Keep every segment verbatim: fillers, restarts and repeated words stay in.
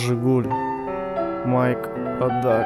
Жигуль, Майк, Адак,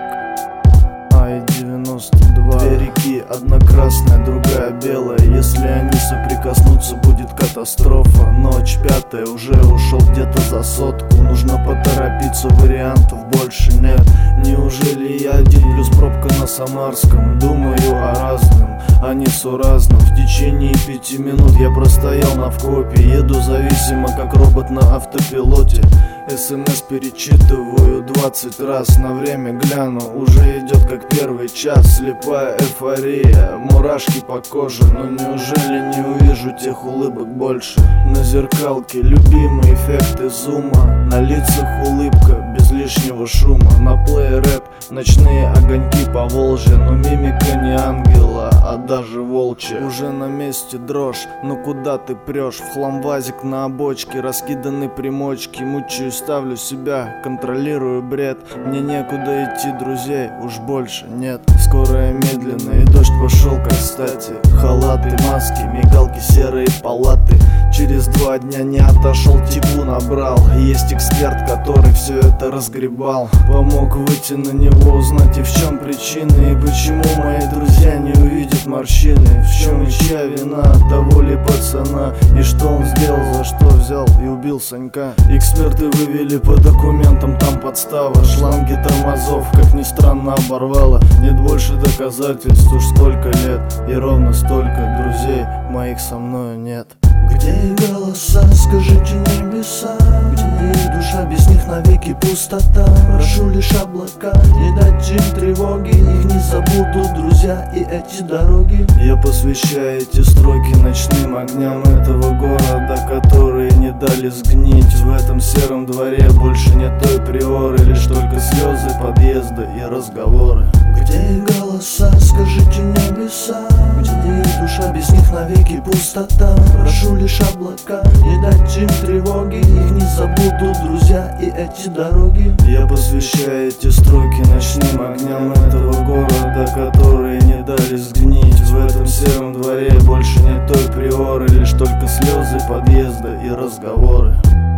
ай девяносто два. Две реки, одна красная, другая белая. Если они соприкоснутся, будет катастрофа. Ночь пятая, уже ушел где-то за сотку. Нужно поторопиться, вариантов больше нет. Неужели я один плюс пробка на Самарском? Думаю о разном, а несуразном. В течение пяти минут я простоял на вкопе. Еду зависимо, как робот на автопилоте. СМС перечитываю двадцать раз. На время гляну, уже идет как первый час. Слепая эйфория, мурашки по коже. Но неужели не увижу тех улыбок больше? На зеркалке любимые эффекты зума. На лицах улыбка, без лишнего шума. На плей рэп, ночные огоньки по Волжье. Но мимика не ангела, а даже волчья. Уже на месте дрожь, но куда ты прешь? В хлам вазик на обочке, раскиданы примочки. Мучаю, ставлю себя, контролирую бред. Мне некуда идти, друзей уж больше нет. Скорая медленно, и дождь пошел как кстати. Халаты, маски, мигалки, серые палаты. Через два дня не отошел, типу набрал. Есть эксперт, который все это разгребал. Помог выйти на него, узнать и в чем причины. И почему мои друзья не увидят морщины. В чем и чья вина, того ли пацана. И что он сделал, за что взял и убил Санька. Эксперты вывели по документам, там подстава. Шланги тормозов, как ни странно, оборвало. Нет больше доказательств, уж сколько лет. И ровно столько друзей моих со мною нет. Где их голоса, скажите небеса? Где их душа, без них навеки пустота? Прошу лишь облака, не дать им тревоги. Их не забудут друзья и эти дороги. Я посвящаю эти строки ночным огням этого города, которые не дали сгнить. В этом сером дворе больше нет той приоры, лишь только слезы подъезда и разговоры. Где их голоса, скажите небеса? Где их душа, без них навеки пустота? Прошу лишь облака, не дать им тревоги. Их не забудут друзья и эти дороги. Я посвящаю эти строки ночным огням этого города, которые не дали сгнить. В этом сером дворе больше нет той приоры, лишь только слезы подъезда и разговоры.